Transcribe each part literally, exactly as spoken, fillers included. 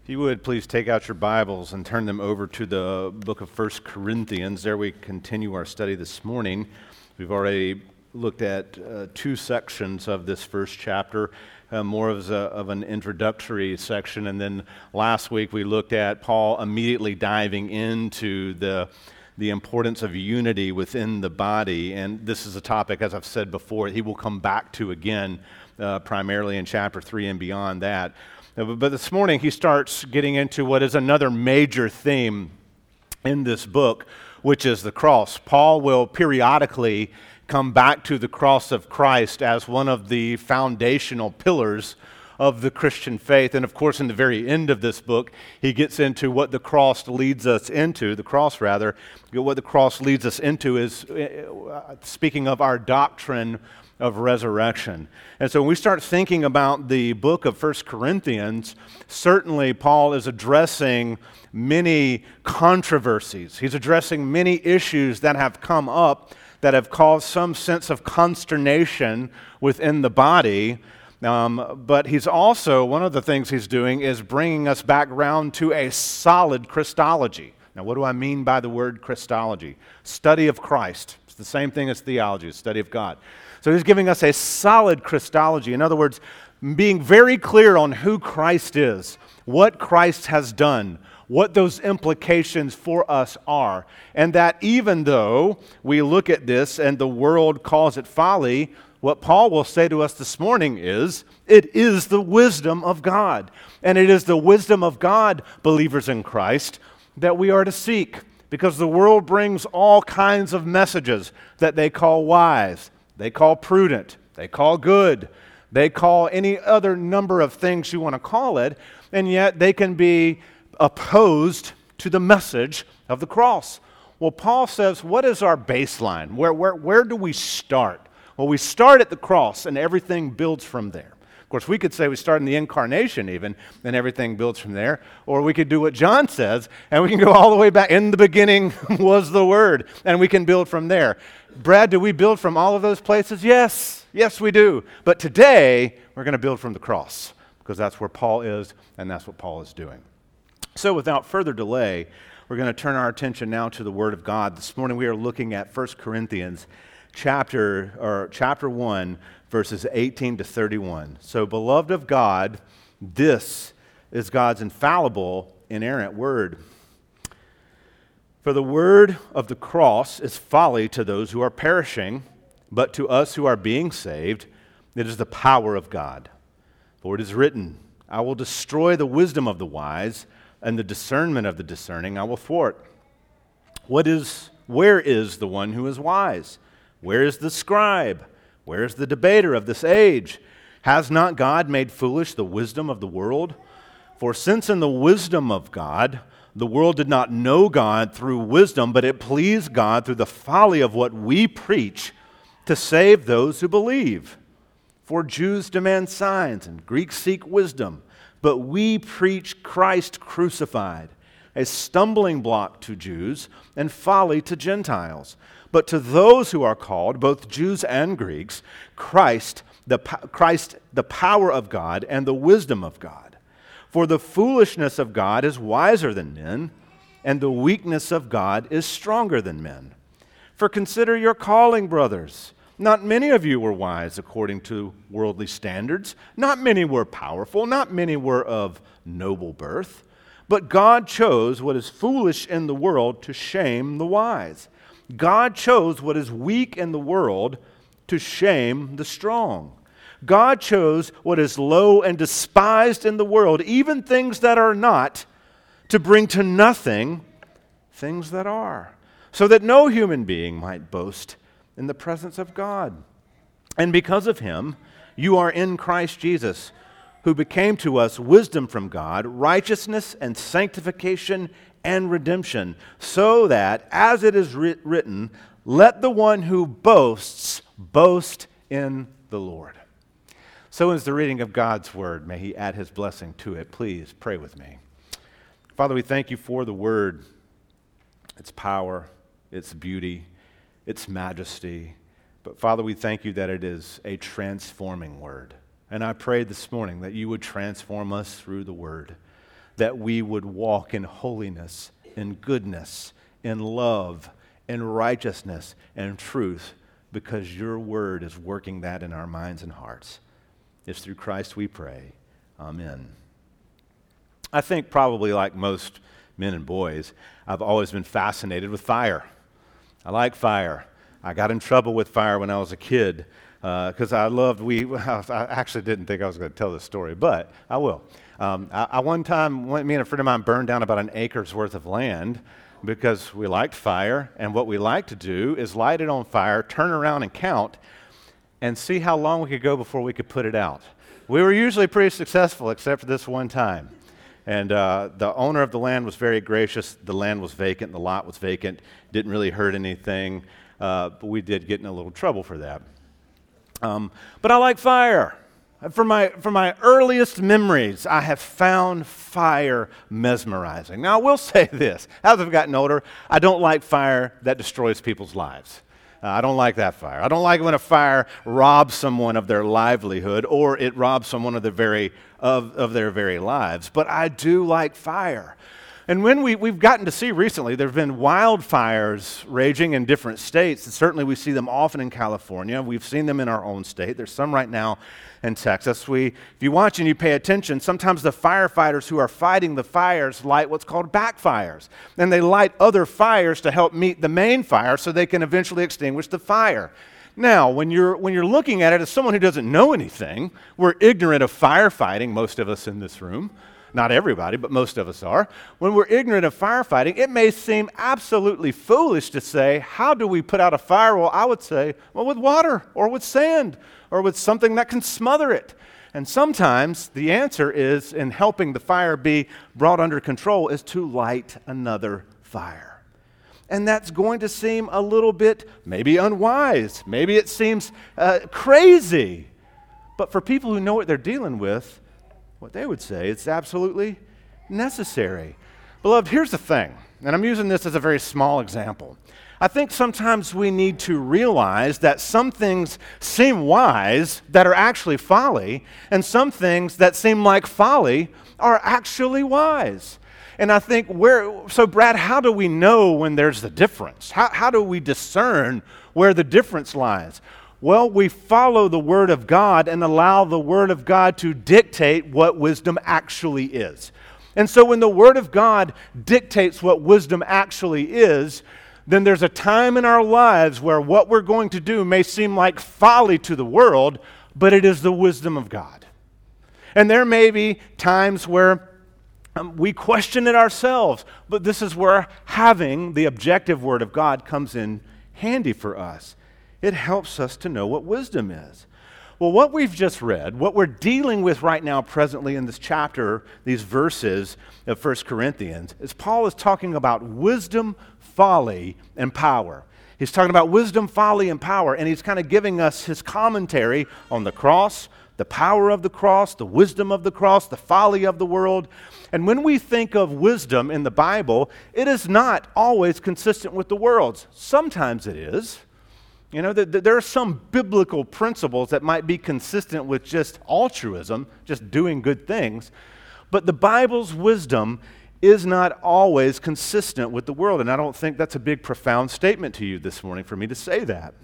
If you would, please take out your Bibles and turn them over to the book of First Corinthians. There we continue our study this morning. We've already looked at uh, two sections of this first chapter, uh, more of, a, of an introductory section, and then last week we looked at Paul immediately diving into the the importance of unity within the body, and this is a topic, as I've said before, he will come back to again, uh, primarily in chapter three and beyond that. But this morning he starts getting into what is another major theme in this book, which is the cross. Paul will periodically come back to the cross of Christ as one of the foundational pillars of the Christian faith. And of course, in the very end of this book, he gets into what the cross leads us into, the cross rather, what the cross leads us into is, uh, speaking of our doctrine of resurrection. And so when we start thinking about the book of First Corinthians, certainly Paul is addressing many controversies. He's addressing many issues that have come up that have caused some sense of consternation within the body. Um, but he's also, one of the things he's doing is bringing us back around to a solid Christology. Now, what do I mean by the word Christology? Study of Christ. It's the same thing as theology, study of God. So he's giving us a solid Christology. In other words, being very clear on who Christ is, what Christ has done, what those implications for us are. And that even though we look at this and the world calls it folly, what Paul will say to us this morning is, it is the wisdom of God. And it is the wisdom of God, believers in Christ, that we are to seek. Because the world brings all kinds of messages that they call wise, they call prudent, they call good, they call any other number of things you want to call it, and yet they can be opposed to the message of the cross. Well, Paul says, what is our baseline? Where, where, where do we start? Well, we start at the cross, and everything builds from there. Of course, we could say we start in the incarnation even, and everything builds from there. Or we could do what John says, and we can go all the way back. In the beginning was the Word, and we can build from there. Brad, do we build from all of those places? Yes. Yes, we do. But today, we're going to build from the cross, because that's where Paul is, and that's what Paul is doing. So without further delay, we're going to turn our attention now to the Word of God. This morning we are looking at First Corinthians chapter or chapter one, verses eighteen to thirty-one. So, beloved of God, this is God's infallible, inerrant word. For the word of the cross is folly to those who are perishing, but to us who are being saved, it is the power of God. For it is written, I will destroy the wisdom of the wise, and the discernment of the discerning I will thwart. What is, where is the one who is wise? Where is the scribe? Where is the debater of this age? Has not God made foolish the wisdom of the world? For since in the wisdom of God, the world did not know God through wisdom, but it pleased God through the folly of what we preach to save those who believe. For Jews demand signs and Greeks seek wisdom, but we preach Christ crucified, a stumbling block to Jews and folly to Gentiles. But to those who are called, both Jews and Greeks, Christ, the Christ, the power of God and the wisdom of God. For the foolishness of God is wiser than men, and the weakness of God is stronger than men. For consider your calling, brothers. Not many of you were wise according to worldly standards. Not many were powerful. Not many were of noble birth. But God chose what is foolish in the world to shame the wise. God chose what is weak in the world to shame the strong. God chose what is low and despised in the world, even things that are not, to bring to nothing things that are, so that no human being might boast in the presence of God. And because of him, you are in Christ Jesus, who became to us wisdom from God, righteousness and sanctification and redemption, so that, as it is writ- written, let the one who boasts boast in the Lord. So is the reading of God's word. May he add his blessing to it. Please pray with me. Father, we thank you for the word, its power, its beauty, its majesty. But Father, we thank you that it is a transforming word. And I pray this morning that you would transform us through the word, that we would walk in holiness, in goodness, in love, in righteousness, and truth, because your word is working that in our minds and hearts. It's through Christ we pray. Amen. I think probably like most men and boys, I've always been fascinated with fire. I like fire. I got in trouble with fire when I was a kid because uh, I loved, we, I actually didn't think I was going to tell this story, but I will. Um, I, I one time, went, me and a friend of mine burned down about an acre's worth of land because we liked fire, and what we liked to do is light it on fire, turn around and count, and see how long we could go before we could put it out. We were usually pretty successful, except for this one time. And uh, the owner of the land was very gracious. The land was vacant. The lot was vacant. Didn't really hurt anything, uh, but we did get in a little trouble for that. Um, but I like fire. From my, from my earliest memories, I have found fire mesmerizing. Now, I will say this. As I've gotten older, I don't like fire that destroys people's lives. Uh, I don't like that fire. I don't like when a fire robs someone of their livelihood or it robs someone of their very, of, of their very lives. But I do like fire. And when we, we've gotten to see recently, there have been wildfires raging in different states. And certainly we see them often in California. We've seen them in our own state. There's some right now in Texas. We, if you watch and you pay attention, sometimes the firefighters who are fighting the fires light what's called backfires. And they light other fires to help meet the main fire so they can eventually extinguish the fire. Now, when you're, when you're looking at it as someone who doesn't know anything, we're ignorant of firefighting, most of us in this room. Not everybody, but most of us are. When we're ignorant of firefighting, it may seem absolutely foolish to say, how do we put out a fire? Well, I would say, well, with water or with sand or with something that can smother it. And sometimes the answer is, in helping the fire be brought under control, is to light another fire. And that's going to seem a little bit maybe unwise. Maybe it seems uh, crazy. But for people who know what they're dealing with, what they would say, it's absolutely necessary. Beloved, here's the thing, and I'm using this as a very small example. I think sometimes we need to realize that some things seem wise that are actually folly, and some things that seem like folly are actually wise. And I think where, so Brad, how do we know when there's the difference? How, how do we discern where the difference lies? Well, we follow the Word of God and allow the Word of God to dictate what wisdom actually is. And so when the Word of God dictates what wisdom actually is, then there's a time in our lives where what we're going to do may seem like folly to the world, but it is the wisdom of God. And there may be times where um, we question it ourselves, but this is where having the objective Word of God comes in handy for us. It helps us to know what wisdom is. Well, what we've just read, what we're dealing with right now presently in this chapter, these verses of First Corinthians, is Paul is talking about wisdom, folly, and power. He's talking about wisdom, folly, and power, and he's kind of giving us his commentary on the cross, the power of the cross, the wisdom of the cross, the folly of the world. And when we think of wisdom in the Bible, it is not always consistent with the world's. Sometimes it is. You know, there are some biblical principles that might be consistent with just altruism, just doing good things, but the Bible's wisdom is not always consistent with the world, and I don't think that's a big, profound statement to you this morning for me to say that.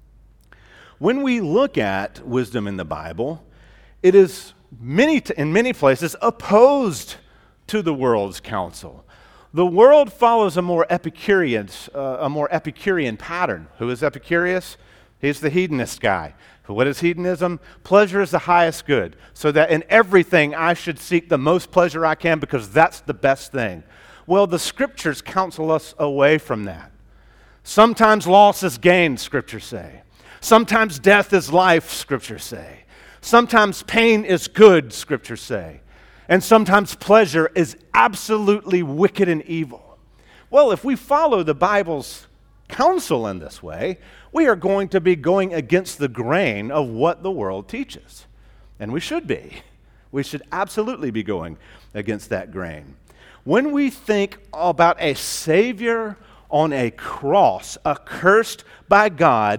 When we look at wisdom in the Bible, it is many t- in many places opposed to the world's counsel. The world follows a more Epicurean, uh, a more Epicurean pattern. Who is Epicurus? He's the hedonist guy. What is hedonism? Pleasure is the highest good, so that in everything I should seek the most pleasure I can because that's the best thing. Well, the Scriptures counsel us away from that. Sometimes loss is gain, Scriptures say. Sometimes death is life, Scriptures say. Sometimes pain is good, Scriptures say. And sometimes pleasure is absolutely wicked and evil. Well, if we follow the Bible's counsel in this way, we are going to be going against the grain of what the world teaches. And we should be. We should absolutely be going against that grain. When we think about a Savior on a cross, accursed by God,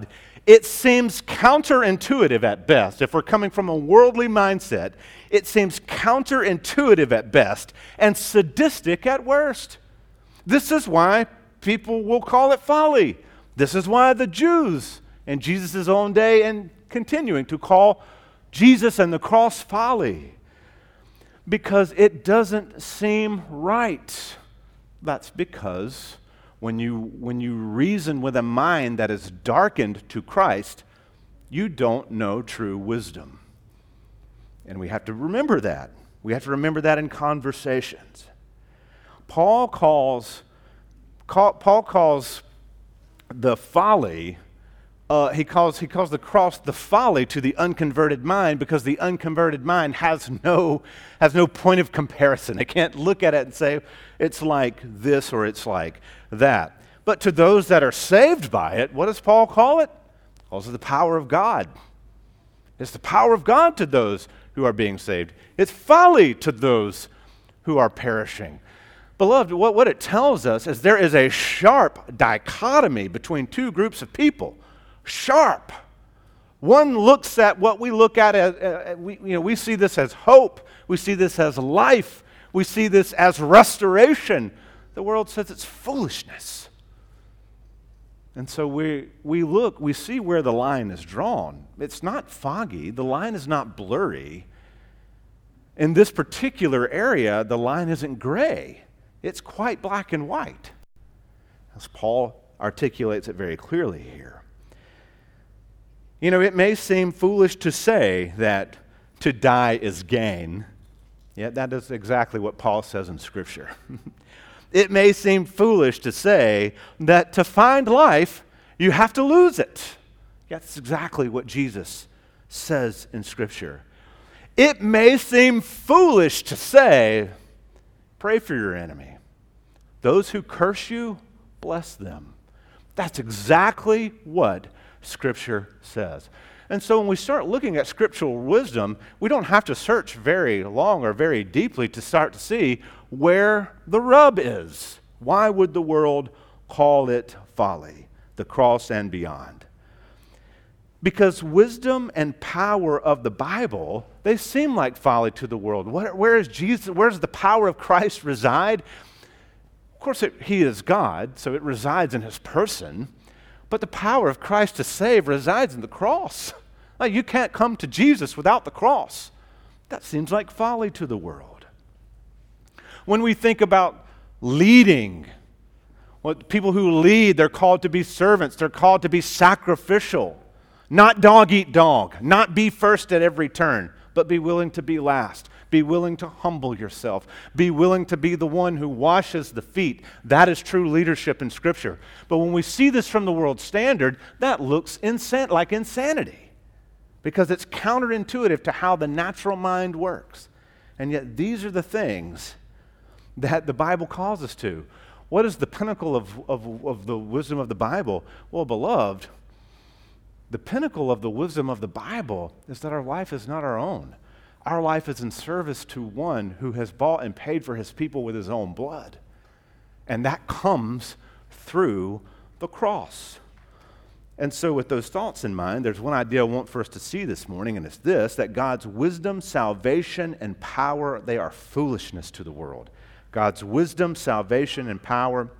It seems counterintuitive at best. If we're coming from a worldly mindset, it seems counterintuitive at best and sadistic at worst. This is why people will call it folly. This is why the Jews in Jesus' own day and continuing to call Jesus and the cross folly. Because it doesn't seem right. That's because when you, when you reason with a mind that is darkened to Christ, you don't know true wisdom. And we have to remember that. We have to remember that in conversations. Paul calls, call, Paul calls the folly, uh, he calls he calls the cross the folly to the unconverted mind, because the unconverted mind has no has no point of comparison. It can't look at it and say it's like this or it's like that. But to those that are saved by it, what does Paul call it? He calls it the power of God. It's the power of God to those who are being saved. It's folly to those who are perishing. Beloved, what, what it tells us is there is a sharp dichotomy between two groups of people. Sharp. One looks at what we look at as, uh, we, you know, we see this as hope. We see this as life. We see this as restoration. The world says it's foolishness. And so we, we look, we see where the line is drawn. It's not foggy. The line is not blurry. In this particular area, the line isn't gray. It's quite black and white, as Paul articulates it very clearly here. You know, it may seem foolish to say that to die is gain. Yet that is exactly what Paul says in Scripture. It may seem foolish to say that to find life, you have to lose it. Yet that's exactly what Jesus says in Scripture. It may seem foolish to say, pray for your enemy. Those who curse you, bless them. That's exactly what Scripture says. And so when we start looking at scriptural wisdom, we don't have to search very long or very deeply to start to see where the rub is. Why would the world call it folly, the cross and beyond? Because wisdom and power of the Bible, they seem like folly to the world. Where, where is Jesus? Where does the power of Christ reside? Of course, it, he is God, so it resides in his person. But the power of Christ to save resides in the cross. Like, you can't come to Jesus without the cross. That seems like folly to the world. When we think about leading, what people who lead, they're called to be servants. They're called to be sacrificial. Not dog eat dog. Not be first at every turn, but be willing to be last. Be willing to humble yourself. Be willing to be the one who washes the feet. That is true leadership in Scripture. But when we see this from the world standard, that looks insan- like insanity, because it's counterintuitive to how the natural mind works. And yet these are the things that the Bible calls us to. What is the pinnacle of, of, of the wisdom of the Bible? Well, beloved, the pinnacle of the wisdom of the Bible is that our life is not our own. Our life is in service to one who has bought and paid for his people with his own blood. And that comes through the cross. And so with those thoughts in mind, there's one idea I want for us to see this morning, and it's this, that God's wisdom, salvation, and power, they are foolishness to the world. God's wisdom, salvation, and power,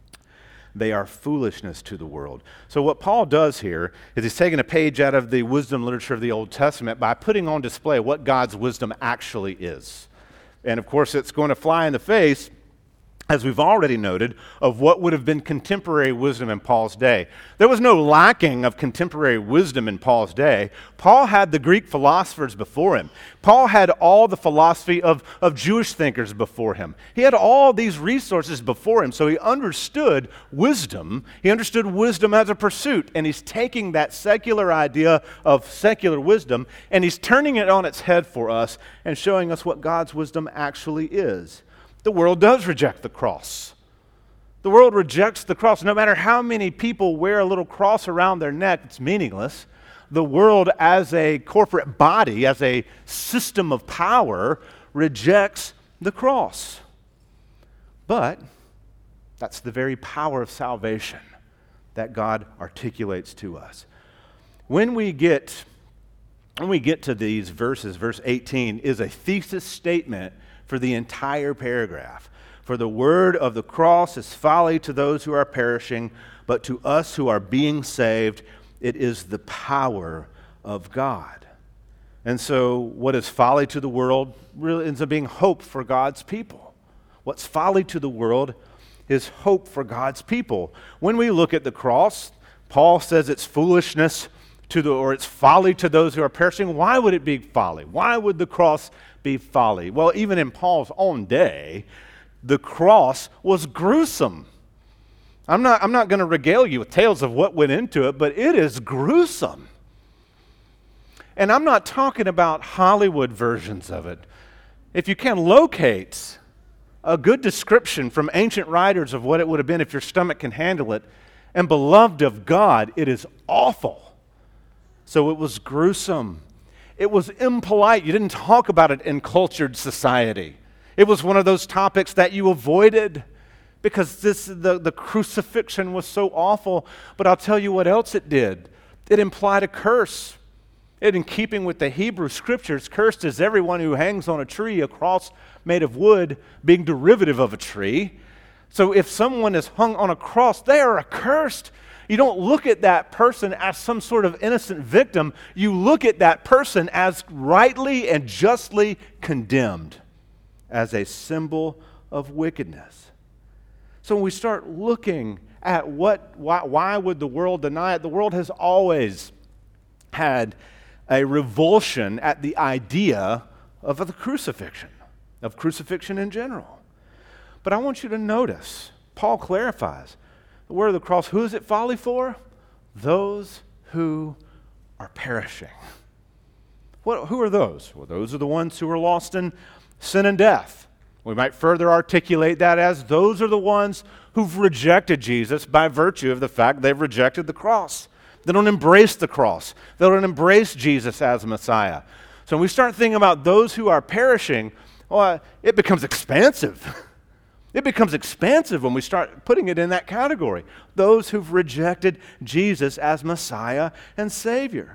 they are foolishness to the world. So what Paul does here is he's taking a page out of the wisdom literature of the Old Testament by putting on display what God's wisdom actually is. And of course, it's going to fly in the face, as we've already noted, of what would have been contemporary wisdom in Paul's day. There was no lacking of contemporary wisdom in Paul's day. Paul had the Greek philosophers before him. Paul had all the philosophy of, of Jewish thinkers before him. He had all these resources before him, so he understood wisdom. He understood wisdom as a pursuit, and he's taking that secular idea of secular wisdom, and he's turning it on its head for us and showing us what God's wisdom actually is. The world does reject the cross. The world rejects the cross. No matter how many people wear a little cross around their neck, it's meaningless. The world as a corporate body, as a system of power, rejects the cross. But that's the very power of salvation that God articulates to us. When we get when we get to these verses, verse eighteen is a thesis statement for the entire paragraph. For the word of the cross is folly to those who are perishing, but to us who are being saved, it is the power of God. And so what is folly to the world really ends up being hope for God's people. What's folly to the world is hope for God's people. When we look at the cross, Paul says it's foolishness to the, or it's folly to those who are perishing. Why would it be folly? Why would the cross be folly? Well, even in Paul's own day, the cross was gruesome. I'm not, I'm not going to regale you with tales of what went into it, but it is gruesome. And I'm not talking about Hollywood versions of it. If you can locate a good description from ancient writers of what it would have been if your stomach can handle it, and beloved of God, it is awful. So it was gruesome. It was impolite. You didn't talk about it in cultured society. It was one of those topics that you avoided because this the, the crucifixion was so awful. But I'll tell you what else it did. It implied a curse. And in keeping with the Hebrew Scriptures, cursed is everyone who hangs on a tree, a cross made of wood, being derivative of a tree. So if someone is hung on a cross, they are accursed. You don't look at that person as some sort of innocent victim. You look at that person as rightly and justly condemned, as a symbol of wickedness. So when we start looking at what, why, why would the world deny it, the world has always had a revulsion at the idea of the crucifixion, of crucifixion in general. But I want you to notice, Paul clarifies, the word of the cross, who is it folly for? Those who are perishing. What, who are those? Well, those are the ones who are lost in sin and death. We might further articulate that as those are the ones who've rejected Jesus by virtue of the fact they've rejected the cross. They don't embrace the cross. They don't embrace Jesus as Messiah. So when we start thinking about those who are perishing, well, it becomes expansive. It becomes expansive when we start putting it in that category. Those who've rejected Jesus as Messiah and Savior.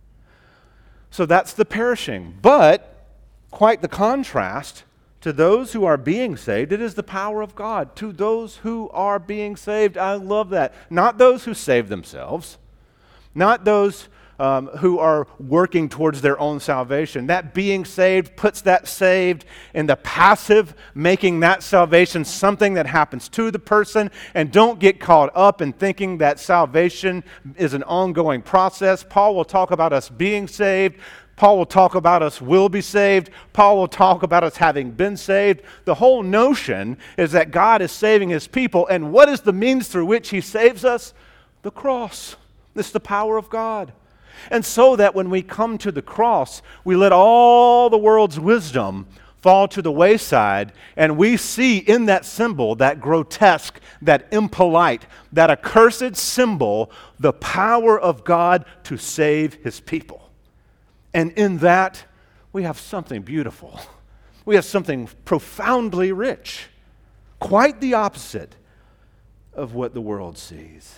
So that's the perishing. But quite the contrast to those who are being saved, it is the power of God. To those who are being saved, I love that. Not those who save themselves. Not those um, who are working towards their own salvation. That being saved puts that saved in the passive, making that salvation something that happens to the person. And don't get caught up in thinking that salvation is an ongoing process. Paul will talk about us being saved. Paul will talk about us will be saved. Paul will talk about us having been saved. The whole notion is that God is saving His people. And what is the means through which He saves us? The cross. It's the power of God. And so that when we come to the cross, we let all the world's wisdom fall to the wayside, and we see in that symbol, that grotesque, that impolite, that accursed symbol, the power of God to save His people. And in that, we have something beautiful. We have something profoundly rich. Quite the opposite of what the world sees.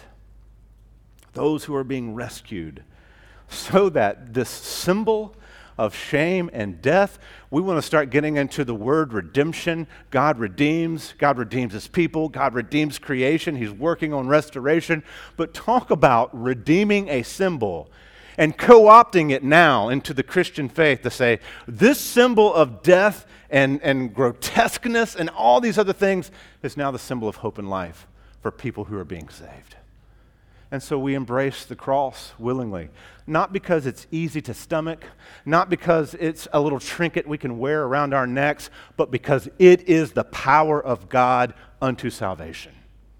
Those who are being rescued, so that this symbol of shame and death, we want to start getting into the word redemption. God redeems. God redeems His people. God redeems creation. He's working on restoration. But talk about redeeming a symbol and co-opting it now into the Christian faith to say, this symbol of death and, and grotesqueness and all these other things is now the symbol of hope and life for people who are being saved. And so we embrace the cross willingly, not because it's easy to stomach, not because it's a little trinket we can wear around our necks, but because it is the power of God unto salvation.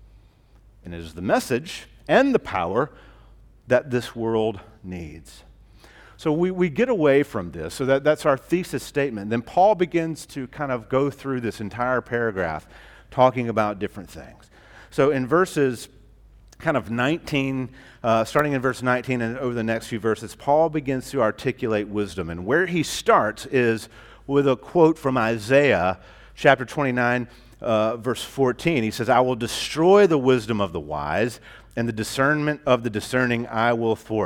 And it is the message and the power that this world needs. So we, we get away from this, so that, that's our thesis statement. Then Paul begins to kind of go through this entire paragraph talking about different things. So in verses kind of nineteen, uh, starting in verse nineteen and over the next few verses, Paul begins to articulate wisdom. And where he starts is with a quote from Isaiah chapter twenty-nine, uh, verse fourteen. He says, I will destroy the wisdom of the wise, and the discernment of the discerning I will thwart.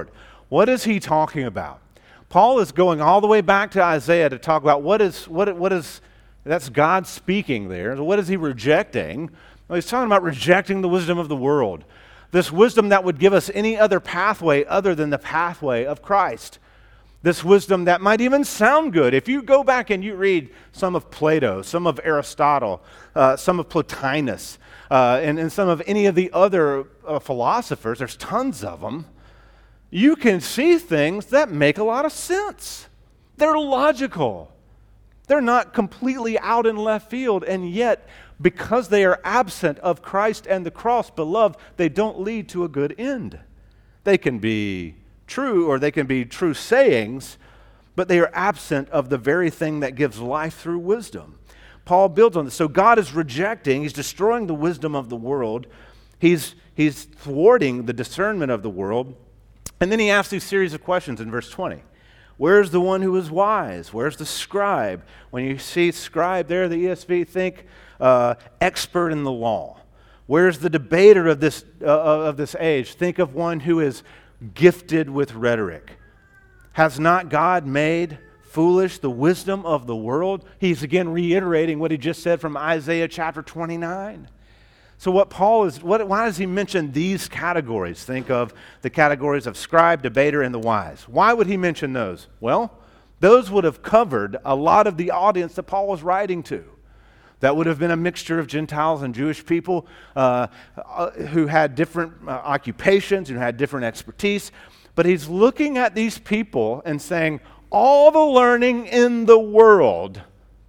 What is he talking about? Paul is going all the way back to Isaiah to talk about what is, what, what is, that's God speaking there. What is he rejecting? Well, he's talking about rejecting the wisdom of the world. This wisdom that would give us any other pathway other than the pathway of Christ. This wisdom that might even sound good. If you go back and you read some of Plato, some of Aristotle, uh, some of Plotinus, uh, and, and some of any of the other uh, philosophers, there's tons of them, you can see things that make a lot of sense. They're logical. They're not completely out in left field, and yet, because they are absent of Christ and the cross, beloved, they don't lead to a good end. They can be true, or they can be true sayings, but they are absent of the very thing that gives life through wisdom. Paul builds on this. So God is rejecting, he's destroying the wisdom of the world. He's, he's thwarting the discernment of the world. And then he asks these series of questions in verse twenty. Where's the one who is wise? Where's the scribe? When you see scribe there, the E S V, think uh, expert in the law. Where's the debater of this, uh, of this age? Think of one who is gifted with rhetoric. Has not God made foolish the wisdom of the world? He's again reiterating what he just said from Isaiah chapter twenty-nine. So what Paul is, what, why does he mention these categories? Think of the categories of scribe, debater, and the wise. Why would he mention those? Well, those would have covered a lot of the audience that Paul was writing to. That would have been a mixture of Gentiles and Jewish people uh, uh, who had different uh, occupations, who had different expertise. But he's looking at these people and saying, all the learning in the world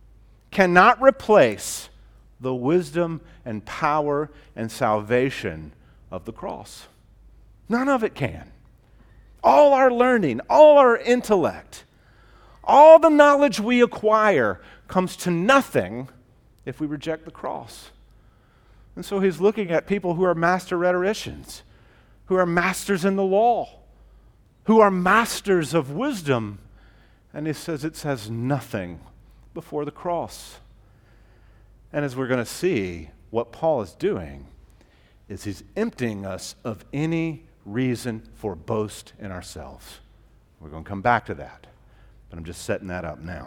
cannot replace the wisdom and power and salvation of the cross. None of it can. All our learning, all our intellect, all the knowledge we acquire comes to nothing if we reject the cross. And so he's looking at people who are master rhetoricians, who are masters in the law, who are masters of wisdom, and he says it says nothing before the cross. And as we're going to see, what Paul is doing is he's emptying us of any reason for boast in ourselves. We're going to come back to that, but I'm just setting that up now.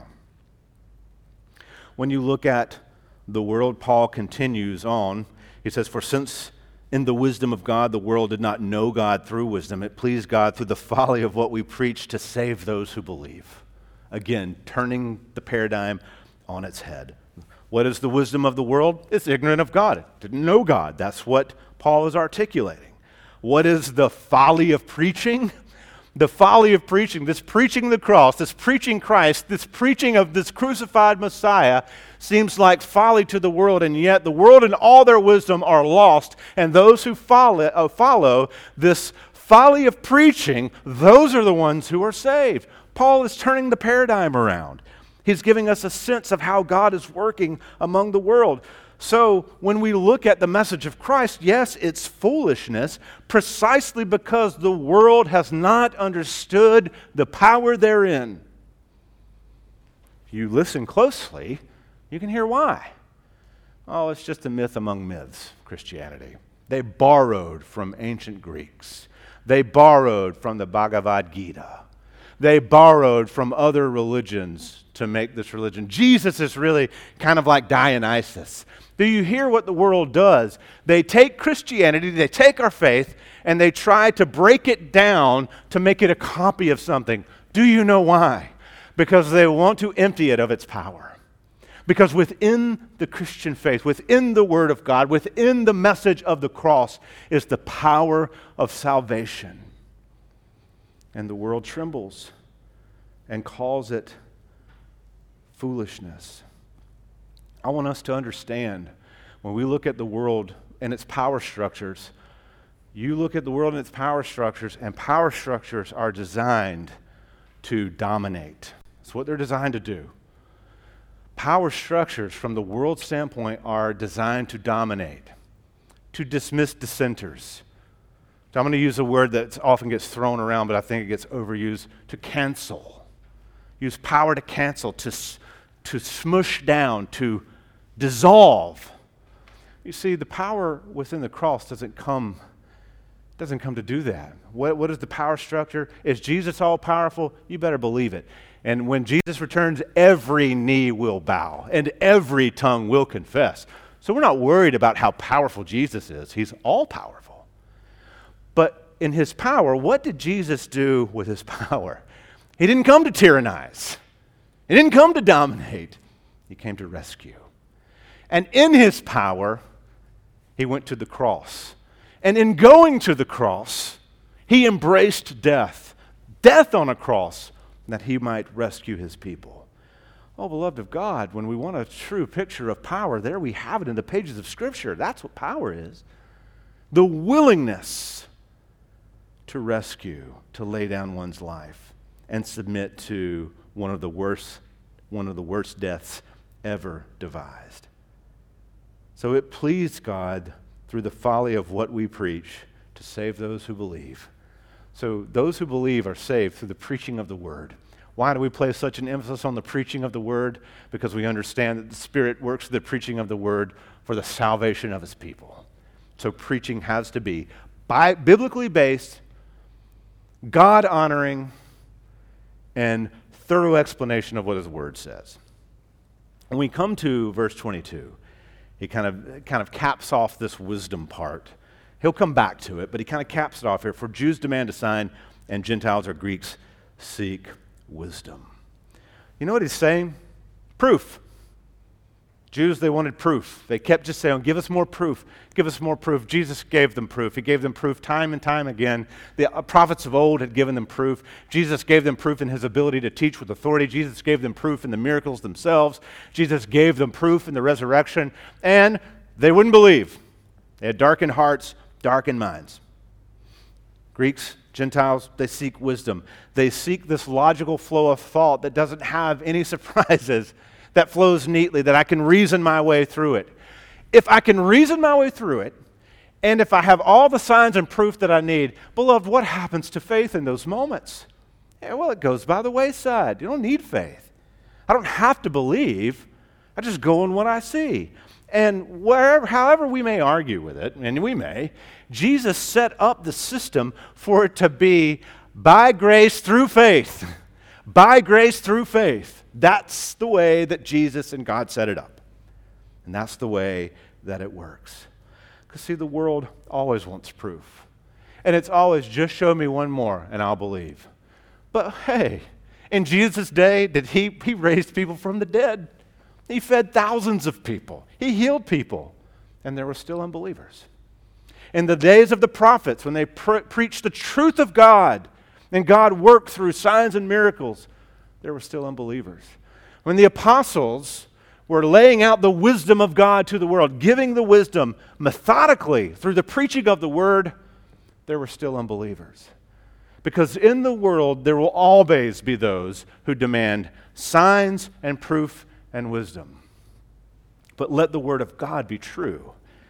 When you look at the world, Paul continues on. He says, for since in the wisdom of God, the world did not know God through wisdom, it pleased God through the folly of what we preach to save those who believe. Again, turning the paradigm on its head. What is the wisdom of the world? It's ignorant of God. It didn't know God. That's what Paul is articulating. What is the folly of preaching? The folly of preaching, this preaching the cross, this preaching Christ, this preaching of this crucified Messiah seems like folly to the world, and yet the world and all their wisdom are lost, and those who follow, uh, follow this folly of preaching, those are the ones who are saved. Paul is turning the paradigm around. He's giving us a sense of how God is working among the world. So when we look at the message of Christ, yes, it's foolishness precisely because the world has not understood the power therein. If you listen closely, you can hear why. Oh, it's just a myth among myths, Christianity. They borrowed from ancient Greeks. They borrowed from the Bhagavad Gita. They borrowed from other religions to make this religion. Jesus is really kind of like Dionysus. Do you hear what the world does? They take Christianity, they take our faith, and they try to break it down to make it a copy of something. Do you know why? Because they want to empty it of its power. Because within the Christian faith, within the Word of God, within the message of the cross is the power of salvation. And the world trembles and calls it foolishness. I want us to understand when we look at the world and its power structures, you look at the world and its power structures, and power structures are designed to dominate. That's what they're designed to do. Power structures from the world standpoint are designed to dominate, to dismiss dissenters. So I'm going to use a word that often gets thrown around, but I think it gets overused, to cancel. Use power to cancel, to, to smush down, to dissolve. You see, the power within the cross doesn't come Doesn't come to do that. What, what is the power structure? Is Jesus all powerful? You better believe it. And when Jesus returns, every knee will bow and every tongue will confess. So we're not worried about how powerful Jesus is. He's all powerful. But in his power, what did Jesus do with his power? He didn't come to tyrannize. He didn't come to dominate. He came to rescue. And in his power, he went to the cross. And in going to the cross, he embraced death, death on a cross, that he might rescue his people. Oh, beloved of God, when we want a true picture of power, there we have it in the pages of Scripture. That's what power is. The willingness to rescue, to lay down one's life, and submit to one of the worst, one of the worst deaths ever devised. So it pleased God through the folly of what we preach to save those who believe. So those who believe are saved through the preaching of the Word. Why do we place such an emphasis on the preaching of the Word? Because we understand that the Spirit works through the preaching of the Word for the salvation of His people. So preaching has to be bi- biblically based, God-honoring, and thorough explanation of what His Word says. When we come to verse twenty-two, he kind of, kind of caps off this wisdom part. He'll come back to it, but he kind of caps it off here. For Jews demand a sign, and Gentiles or Greeks seek wisdom. You know what he's saying? Proof. Jews, they wanted proof. They kept just saying, give us more proof. Give us more proof. Jesus gave them proof. He gave them proof time and time again. The prophets of old had given them proof. Jesus gave them proof in his ability to teach with authority. Jesus gave them proof in the miracles themselves. Jesus gave them proof in the resurrection. And they wouldn't believe. They had darkened hearts, darkened minds. Greeks, Gentiles, they seek wisdom. They seek this logical flow of thought that doesn't have any surprises, that flows neatly, that I can reason my way through it. If I can reason my way through it, and if I have all the signs and proof that I need, beloved, what happens to faith in those moments? Yeah, well, it goes by the wayside. You don't need faith. I don't have to believe. I just go on what I see. And wherever, however we may argue with it, and we may, Jesus set up the system for it to be by grace through faith. By grace through faith. That's the way that Jesus and God set it up. And that's the way that it works. Because see, the world always wants proof. And it's always, just show me one more and I'll believe. But hey, in Jesus' day, did he, he raised people from the dead. He fed thousands of people. He healed people. And there were still unbelievers. In the days of the prophets, when they pre- preached the truth of God, and God worked through signs and miracles, there were still unbelievers. When the apostles were laying out the wisdom of God to the world, giving the wisdom methodically through the preaching of the word, there were still unbelievers. Because in the world, there will always be those who demand signs and proof and wisdom. But let the word of God be true,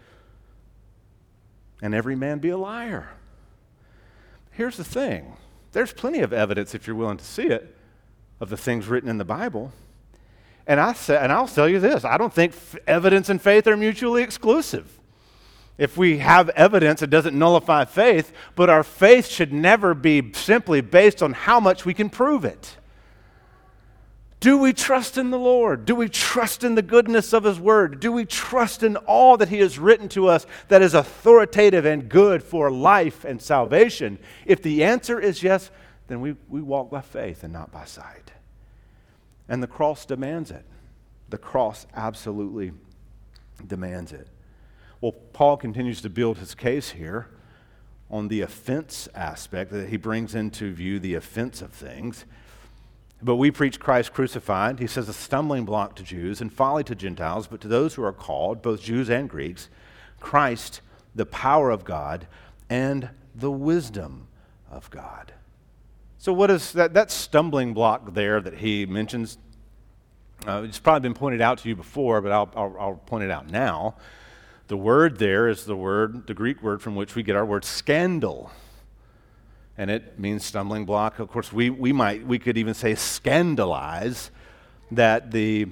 and every man be a liar. Here's the thing. There's plenty of evidence, if you're willing to see it, of the things written in the Bible. And, I say, and I'll tell you this, I don't think f- evidence and faith are mutually exclusive. If we have evidence, it doesn't nullify faith, but our faith should never be simply based on how much we can prove it. Do we trust in the Lord? Do we trust in the goodness of His Word? Do we trust in all that He has written to us that is authoritative and good for life and salvation? If the answer is yes, then we, we walk by faith and not by sight. And the cross demands it. The cross absolutely demands it. Well, Paul continues to build his case here on the offense aspect, that he brings into view the offense of things. But we preach Christ crucified, he says, a stumbling block to Jews and folly to Gentiles, but to those who are called, both Jews and Greeks, Christ, the power of God, and the wisdom of God. So what is that, that stumbling block there that he mentions? Uh, it's probably been pointed out to you before, but I'll, I'll, I'll point it out now. The word there is the word, the Greek word from which we get our word scandal. And it means stumbling block. Of course, we, we might we could even say scandalize, that the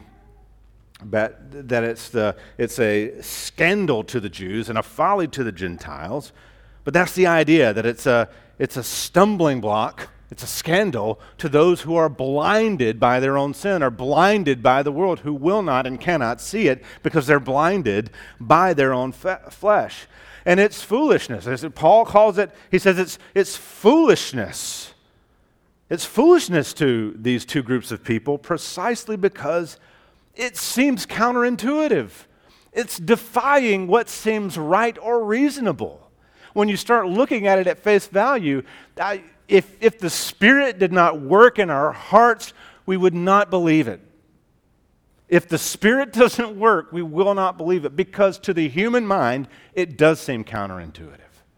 that it's the it's a scandal to the Jews and a folly to the Gentiles. But that's the idea, that it's a, it's a stumbling block, it's a scandal to those who are blinded by their own sin, or blinded by the world, who will not and cannot see it because they're blinded by their own fe- flesh. And it's foolishness. As Paul calls it, he says it's, it's foolishness. It's foolishness to these two groups of people precisely because it seems counterintuitive. It's defying what seems right or reasonable. When you start looking at it at face value, I, if, if the Spirit did not work in our hearts, we would not believe it. If the Spirit doesn't work, we will not believe it, because to the human mind, it does seem counterintuitive.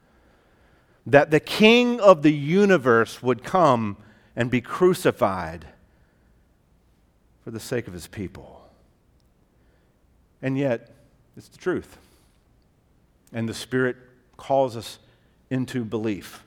That the King of the universe would come and be crucified for the sake of his people. And yet, it's the truth. And the Spirit calls us into belief.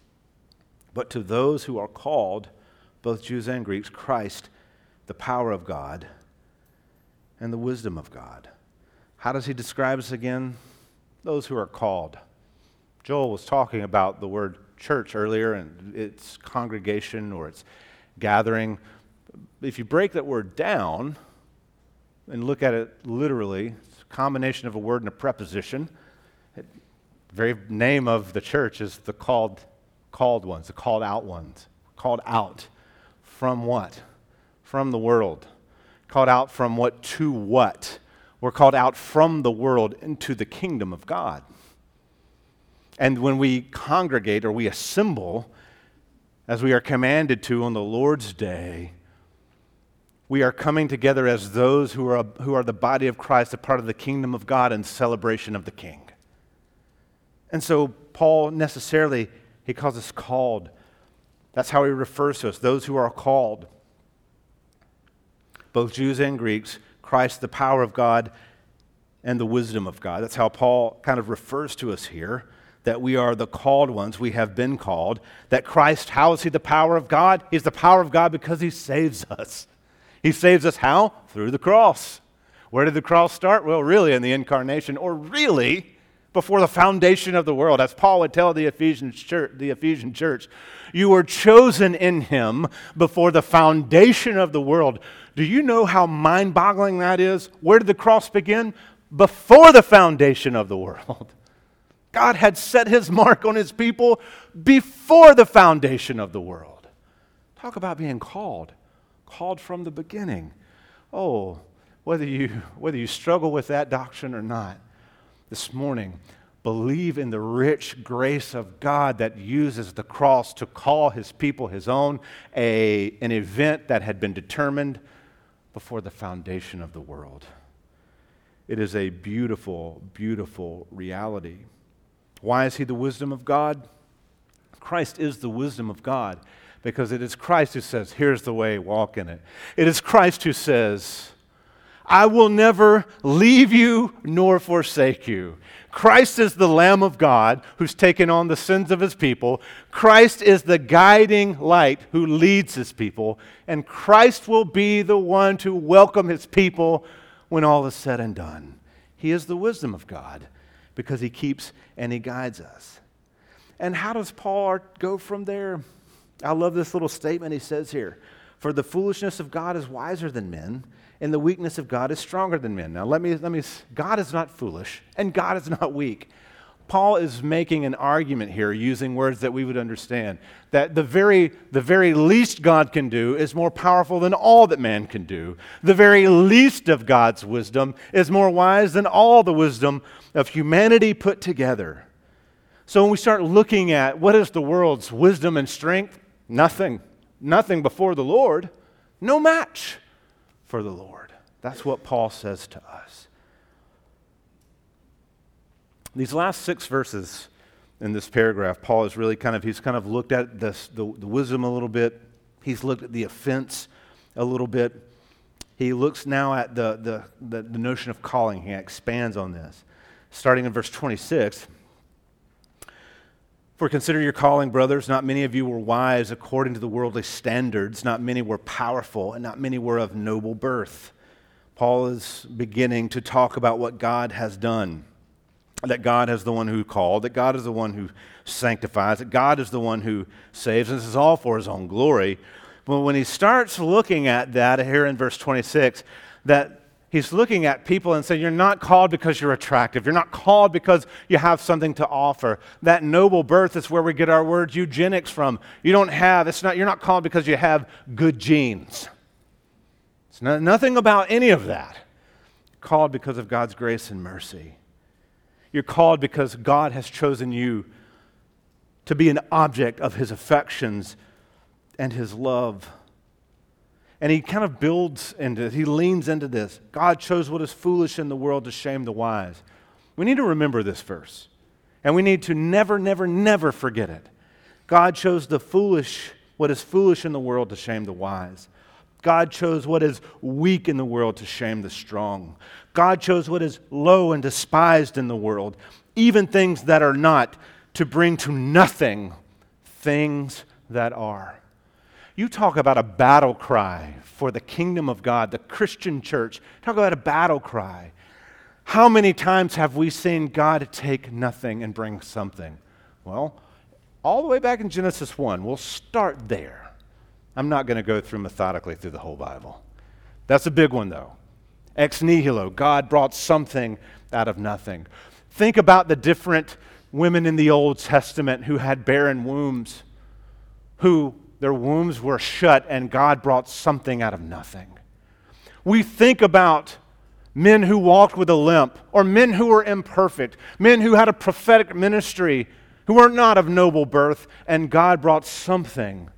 But to those who are called, both Jews and Greeks, Christ, the power of God and the wisdom of God. How does he describe us again? Those who are called. Joel was talking about the word church earlier, and its congregation or its gathering. If you break that word down and look at it literally, it's a combination of a word and a preposition. The very name of the church is the called, called ones, the called out ones. Called out from what? From the world. Called out from what to what? We're called out from the world into the kingdom of God. And when we congregate or we assemble, as we are commanded to on the Lord's day, we are coming together as those who are, who are the body of Christ, a part of the kingdom of God in celebration of the King. And so Paul necessarily, he calls us called. That's how he refers to us, those who are called. Both Jews and Greeks, Christ, the power of God, and the wisdom of God. That's how Paul kind of refers to us here, that we are the called ones, we have been called. That Christ, how is he the power of God? He's the power of God because he saves us. He saves us how? Through the cross. Where did the cross start? Well, really in the incarnation, or really before the foundation of the world. As Paul would tell the Ephesian church, the Ephesian church, you were chosen in him before the foundation of the world. Do you know how mind-boggling that is? Where did the cross begin? Before the foundation of the world. God had set his mark on his people before the foundation of the world. Talk about being called. Called from the beginning. Oh, whether you, whether you struggle with that doctrine or not, this morning, believe in the rich grace of God that uses the cross to call his people his own, a, an event that had been determined before the foundation of the world. It is a beautiful, beautiful reality. Why is he the wisdom of God? Christ is the wisdom of God because it is Christ who says, here's the way, walk in it. It is Christ who says, I will never leave you nor forsake you. Christ is the Lamb of God who's taken on the sins of his people. Christ is the guiding light who leads his people. And Christ will be the one to welcome his people when all is said and done. He is the wisdom of God because he keeps and he guides us. And how does Paul go from there? I love this little statement he says here. For the foolishness of God is wiser than men, and the weakness of God is stronger than men. Now let me, let me, God is not foolish, and God is not weak. Paul is making an argument here using words that we would understand, that the very, the very least God can do is more powerful than all that man can do. The very least of God's wisdom is more wise than all the wisdom of humanity put together. So when we start looking at what is the world's wisdom and strength, nothing. Nothing before the Lord. No match for the Lord. That's what Paul says to us. These last six verses in this paragraph, Paul is really kind of, he's kind of looked at this, the, the wisdom a little bit. He's looked at the offense a little bit. He looks now at the, the, the, the notion of calling. He expands on this. Starting in verse twenty-six. For consider your calling, brothers. Not many of you were wise according to the worldly standards. Not many were powerful, and not many were of noble birth. Paul is beginning to talk about what God has done. that God is the one who called, that God is the one who sanctifies, that God is the one who saves, and this is all for his own glory. But when he starts looking at that here in verse twenty-six, that he's looking at people and saying, you're not called because you're attractive. You're not called because you have something to offer. That noble birth is where we get our word eugenics from. You don't have, it's not, you're not called because you have good genes. It's not, nothing about any of that. You're called because of God's grace and mercy. You're called because God has chosen you to be an object of his affections and his love. And he kind of builds into it. He leans into this. God chose what is foolish in the world to shame the wise. We need to remember this verse. And we need to never, never, never forget it. God chose the foolish, what is foolish in the world to shame the wise. God chose what is weak in the world to shame the strong. God chose what is low and despised in the world, even things that are not, to bring to nothing things that are. You talk about a battle cry for the kingdom of God, the Christian church. Talk about a battle cry. How many times have we seen God take nothing and bring something? Well, all the way back in Genesis one. We'll start there. I'm not going to go through methodically through the whole Bible. That's a big one, though. Ex nihilo, God brought something out of nothing. Think about the different women in the Old Testament who had barren wombs, who their wombs were shut and God brought something out of nothing. We think about men who walked with a limp, or men who were imperfect, men who had a prophetic ministry, who were not of noble birth, and God brought something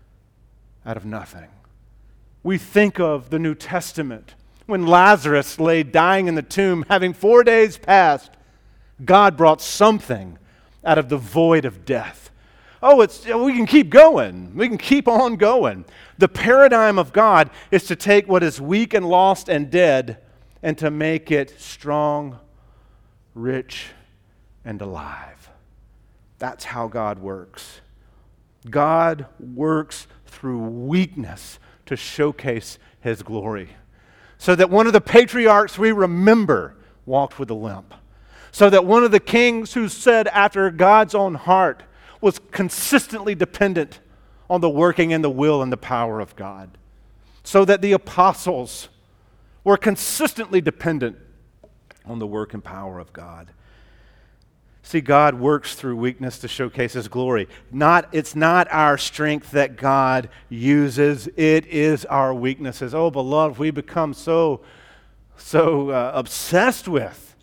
out of nothing. We think of the New Testament when Lazarus lay dying in the tomb, having four days passed. God brought something out of the void of death. Oh, it's we can keep going. We can keep on going. The paradigm of God is to take what is weak and lost and dead and to make it strong, rich, and alive. That's how God works. God works through weakness to showcase his glory. So that one of the patriarchs we remember walked with a limp. So that one of the kings who said after God's own heart was consistently dependent on the working and the will and the power of God. So that the apostles were consistently dependent on the work and power of God. See, God works through weakness to showcase his glory. Not, it's not our strength that God uses. It is our weaknesses. Oh, beloved, we become so, so uh, obsessed with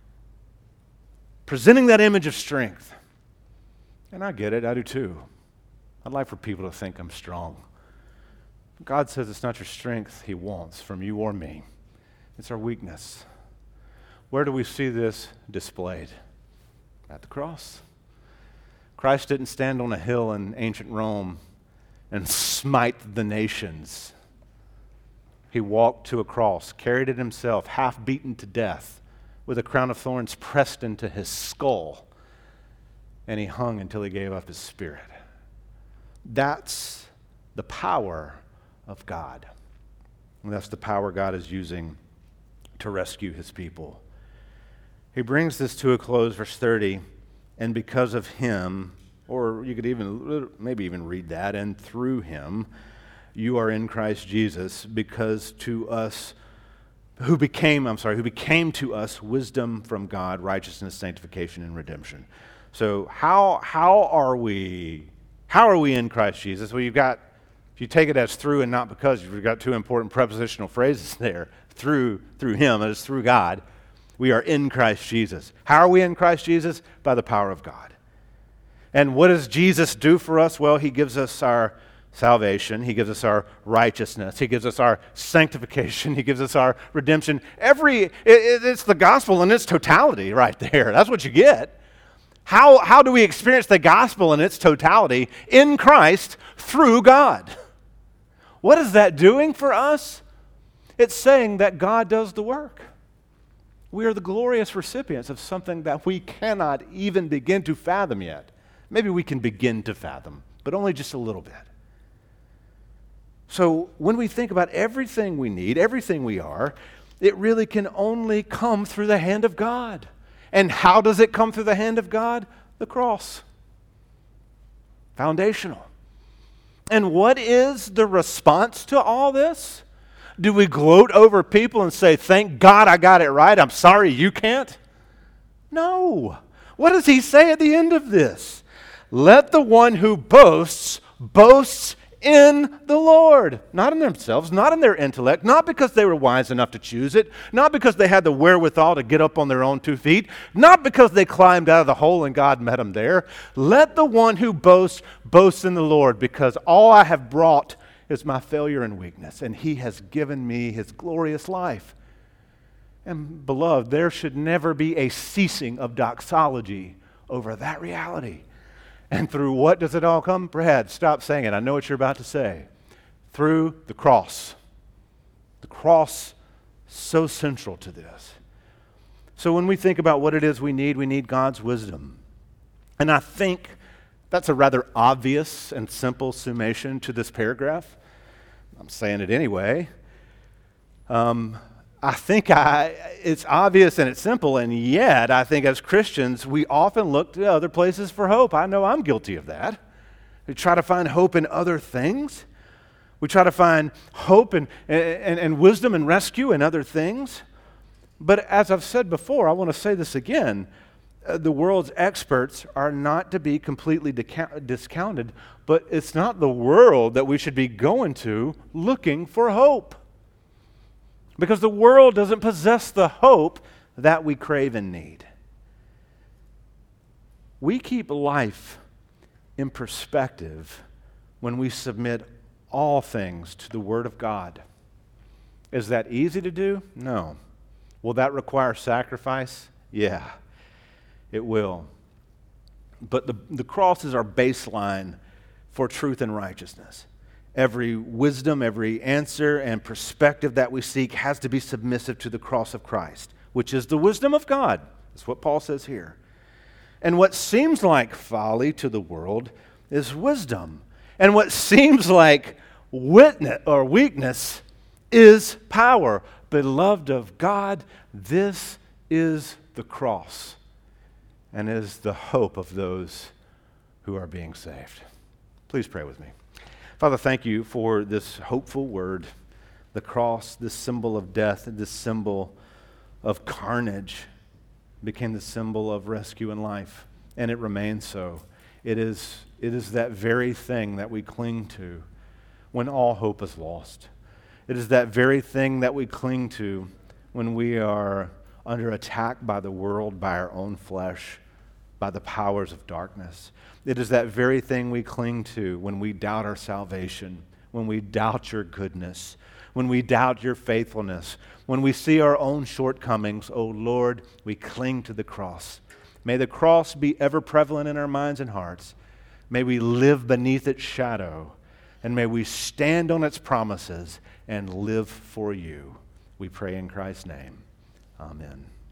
presenting that image of strength. And I get it, I do too. I'd like for people to think I'm strong. God says it's not your strength he wants from you or me. It's our weakness. Where do we see this displayed? At the cross. Christ didn't stand on a hill in ancient Rome and smite the nations. He walked to a cross, carried it himself, half beaten to death, with a crown of thorns pressed into his skull, and he hung until he gave up his spirit. That's the power of God. And that's the power God is using to rescue his people. He brings this to a close, verse thirty, and because of him, or you could even, maybe even read that, and through him, you are in Christ Jesus, because to us, who became, I'm sorry, who became to us wisdom from God, righteousness, sanctification, and redemption. So how how are we, how are we in Christ Jesus? Well, you've got, if you take it as through and not because, you've got two important prepositional phrases there. Through, through him, that is through God. We are in Christ Jesus. How are we in Christ Jesus? By the power of God. And what does Jesus do for us? Well, he gives us our salvation. He gives us our righteousness. He gives us our sanctification. He gives us our redemption. Every, it, it's the gospel in its totality right there. That's what you get. How, how do we experience the gospel in its totality? In Christ, through God. What is that doing for us? It's saying that God does the work. We are the glorious recipients of something that we cannot even begin to fathom yet. Maybe we can begin to fathom, but only just a little bit. So when we think about everything we need, everything we are, it really can only come through the hand of God. And how does it come through the hand of God? The cross. Foundational. And what is the response to all this? Do we gloat over people and say, thank God I got it right, I'm sorry you can't? No. What does he say at the end of this? Let the one who boasts, boasts in the Lord. Not in themselves, not in their intellect, not because they were wise enough to choose it, not because they had the wherewithal to get up on their own two feet, not because they climbed out of the hole and God met them there. Let the one who boasts, boast in the Lord, because all I have brought is my failure and weakness, and he has given me his glorious life. And beloved, there should never be a ceasing of doxology over that reality. And through what does it all come? Brad, stop saying it. I know what you're about to say. Through the cross. The cross, so central to this. So when we think about what it is we need, we need God's wisdom. And I think that's a rather obvious and simple summation to this paragraph. I'm saying it anyway. Um, I think I, it's obvious and it's simple, and yet I think as Christians, we often look to other places for hope. I know I'm guilty of that. We try to find hope in other things. We try to find hope and, and, and wisdom and rescue in other things. But as I've said before, I want to say this again. Uh, the world's experts are not to be completely deca- discounted, but it's not the world that we should be going to looking for hope. Because the world doesn't possess the hope that we crave and need. We keep life in perspective when we submit all things to the Word of God. Is that easy to do? No. Will that require sacrifice? Yeah, it will. But the, the cross is our baseline for truth and righteousness. Every wisdom, every answer and perspective that we seek has to be submissive to the cross of Christ, which is the wisdom of God. That's what Paul says here. And what seems like folly to the world is wisdom. And what seems like witness or weakness is power. Beloved of God, this is the cross and is the hope of those who are being saved. Please pray with me. Father, thank you for this hopeful word, the cross, this symbol of death, this symbol of carnage became the symbol of rescue and life, and it remains so. It is, it is that very thing that we cling to when all hope is lost. It is that very thing that we cling to when we are under attack by the world, by our own flesh, by the powers of darkness. It is that very thing we cling to when we doubt our salvation, when we doubt your goodness, when we doubt your faithfulness, when we see our own shortcomings. Oh Lord, we cling to the cross. May the cross be ever prevalent in our minds and hearts. May we live beneath its shadow, and may we stand on its promises and live for you. We pray in Christ's name. Amen.